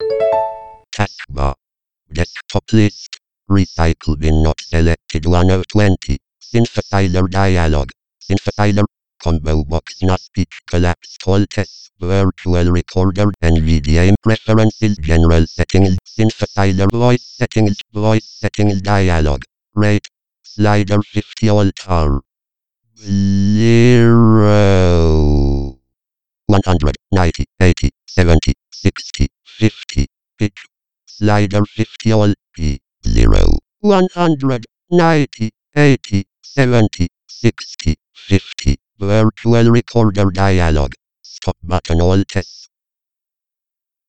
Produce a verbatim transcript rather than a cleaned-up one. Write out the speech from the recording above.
Taskbar. Desktop list. Recycle bin not selected one of twenty. Synthesizer dialog. Synthesizer. Combo box not speech collapse call test. Virtual recorder NVDA preferences general settings. Synthesizer voice settings. Voice settings dialog. Rate. Slider fifty altar. Zero. one hundred, ninety, eighty, seventy, sixty, fifty. Pitch. Slider fifty all P. zero. one hundred, ninety, eighty, seventy, sixty, fifty. Virtual recorder dialog. Stop button all tests.